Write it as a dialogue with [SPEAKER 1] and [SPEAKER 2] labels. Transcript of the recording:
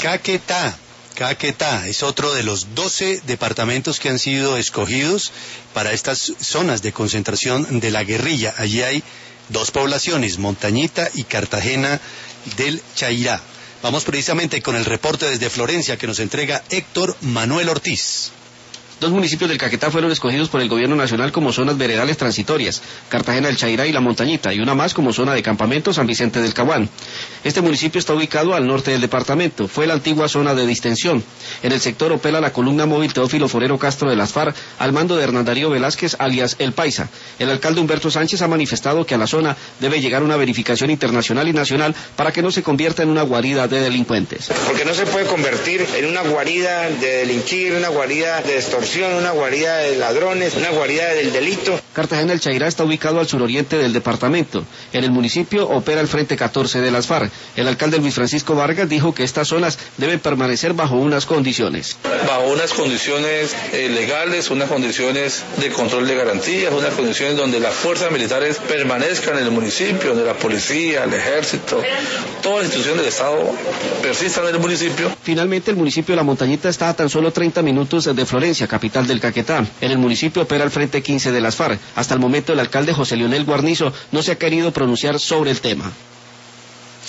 [SPEAKER 1] Caquetá es otro de los 12 departamentos que han sido escogidos para estas zonas de concentración de la guerrilla. Allí hay dos poblaciones, Montañita y Cartagena del Chairá. Vamos precisamente con el reporte desde Florencia que nos entrega Héctor Manuel Ortiz.
[SPEAKER 2] Dos municipios del Caquetá fueron escogidos por el gobierno nacional como zonas veredales transitorias, Cartagena del Chairá y La Montañita, y una más como zona de campamento, San Vicente del Caguán. Este municipio está ubicado al norte del departamento, fue la antigua zona de distensión. En el sector opera la columna móvil Teófilo Forero Castro de las FARC, al mando de Hernán Darío Velázquez, alias El Paisa. El alcalde Humberto Sánchez ha manifestado que a la zona debe llegar una verificación internacional y nacional para que no se convierta en una guarida de delincuentes.
[SPEAKER 3] Porque no se puede convertir en una guarida de delinquir, una guarida de extorsión, una guarida de ladrones, una guarida del delito.
[SPEAKER 2] Cartagena del Chairá está ubicado al suroriente del departamento. En el municipio opera el Frente 14 de las FARC. El alcalde Luis Francisco Vargas dijo que estas zonas deben permanecer bajo unas condiciones.
[SPEAKER 4] Bajo unas condiciones legales, unas condiciones de control de garantías, unas condiciones donde las fuerzas militares permanezcan en el municipio, donde la policía, el ejército, todas las instituciones del Estado persistan en el municipio.
[SPEAKER 2] Finalmente, el municipio de La Montañita está a tan solo 30 minutos de Florencia, capital del Caquetá. En el municipio opera el Frente 15 de las FARC. Hasta el momento, el alcalde José Leonel Guarnizo no se ha querido pronunciar sobre el tema.